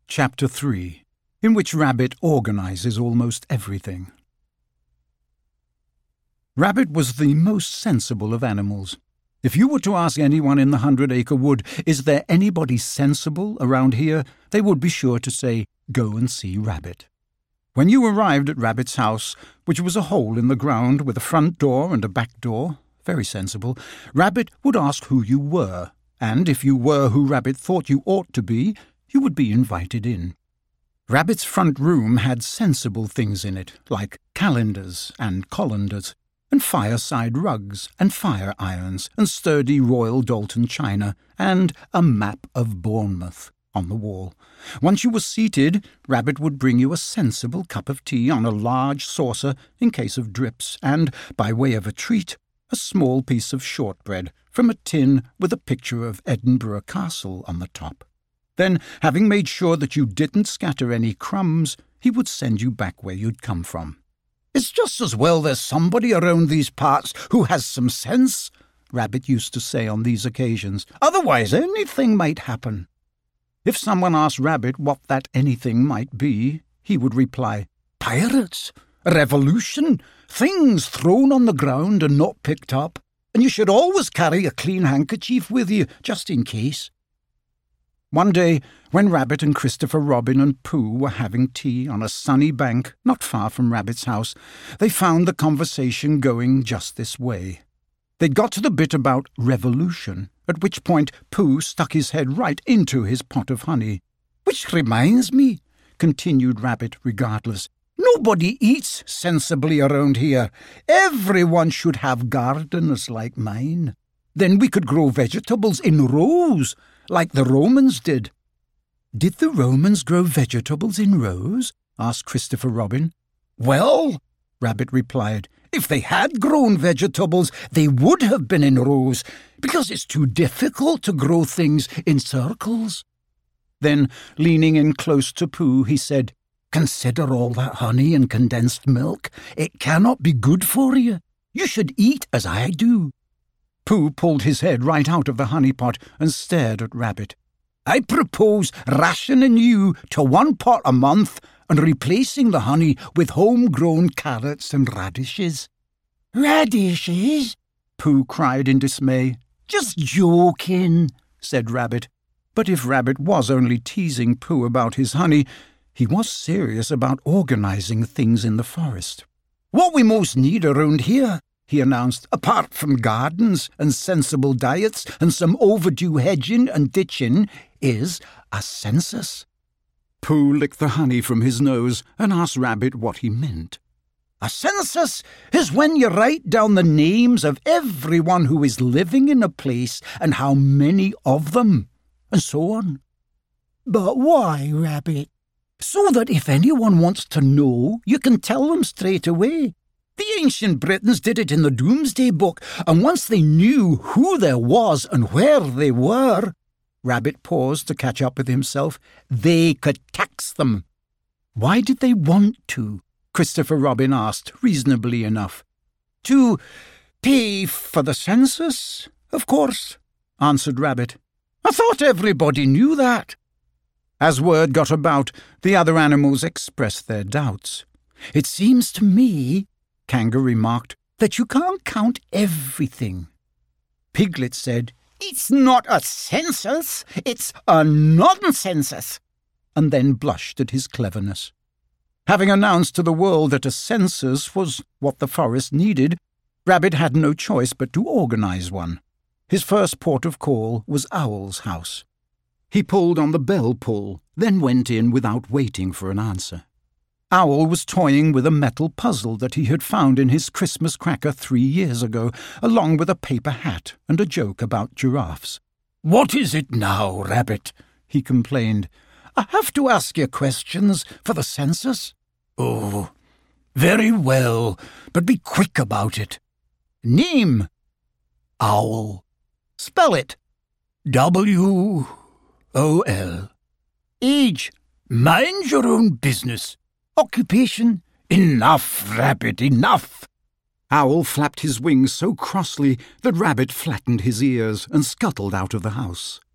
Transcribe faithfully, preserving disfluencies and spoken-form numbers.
Chapter three, in which Rabbit organizes almost everything. Rabbit was the most sensible of animals. If you were to ask anyone in the Hundred Acre Wood, is there anybody sensible around here, they would be sure to say, go and see Rabbit. When you arrived at Rabbit's house, which was a hole in the ground with a front door and a back door, very sensible, Rabbit would ask who you were, and if you were who Rabbit thought you ought to be, you would be invited in. Rabbit's front room had sensible things in it, like calendars and colanders, and fireside rugs and fire irons and sturdy Royal Doulton china, and a map of Bournemouth on the wall. Once you were seated, Rabbit would bring you a sensible cup of tea on a large saucer in case of drips, and, by way of a treat, a small piece of shortbread from a tin with a picture of Edinburgh Castle on the top. Then, having made sure that you didn't scatter any crumbs, he would send you back where you'd come from. "It's just as well there's somebody around these parts who has some sense," Rabbit used to say on these occasions. "Otherwise anything might happen." If someone asked Rabbit what that anything might be, he would reply, "Pirates, a revolution, things thrown on the ground and not picked up, and you should always carry a clean handkerchief with you, just in case." One day, when Rabbit and Christopher Robin and Pooh were having tea on a sunny bank not far from Rabbit's house, they found the conversation going just this way. They'd got to the bit about revolution, at which point Pooh stuck his head right into his pot of honey. "Which reminds me," continued Rabbit regardless, "nobody eats sensibly around here. Everyone should have gardens like mine. Then we could grow vegetables in rows, like the Romans did." "Did the Romans grow vegetables in rows?" asked Christopher Robin. "Well," Rabbit replied, "if they had grown vegetables, they would have been in rows, because it's too difficult to grow things in circles." Then, leaning in close to Pooh, he said, "Consider all that honey and condensed milk. It cannot be good for you. You should eat as I do." Pooh pulled his head right out of the honey pot and stared at Rabbit. "I propose rationing you to one pot a month and replacing the honey with home-grown carrots and radishes." "Radishes?" Pooh cried in dismay. "Just joking," said Rabbit. But if Rabbit was only teasing Pooh about his honey, he was serious about organizing things in the forest. "What we most need around here," he announced, "apart from gardens and sensible diets and some overdue hedging and ditching, is a census." Pooh licked the honey from his nose and asked Rabbit what he meant. "A census is when you write down the names of everyone who is living in a place and how many of them, and so on." "But why, Rabbit?" "So that if anyone wants to know, you can tell them straight away. The ancient Britons did it in the Doomsday Book, and once they knew who there was and where they were," Rabbit paused to catch up with himself, "they could tax them." "Why did they want to?" Christopher Robin asked, reasonably enough. "To pay for the census, of course," answered Rabbit. "I thought everybody knew that." As word got about, the other animals expressed their doubts. "It seems to me," Kangaroo remarked, "that you can't count everything." Piglet said, "It's not a census, it's a nonsensus," and then blushed at his cleverness. Having announced to the world that a census was what the forest needed, Rabbit had no choice but to organize one. His first port of call was Owl's house. He pulled on the bell pull, then went in without waiting for an answer. Owl was toying with a metal puzzle that he had found in his Christmas cracker three years ago, along with a paper hat and a joke about giraffes. "What is it now, Rabbit?" he complained. "I have to ask you questions for the census." "Oh, very well, but be quick about it." "Name?" "Owl." "Spell it." W O L. "Age?" "Mind your own business." "Occupation?" "Enough, Rabbit, enough." Owl flapped his wings so crossly that Rabbit flattened his ears and scuttled out of the house.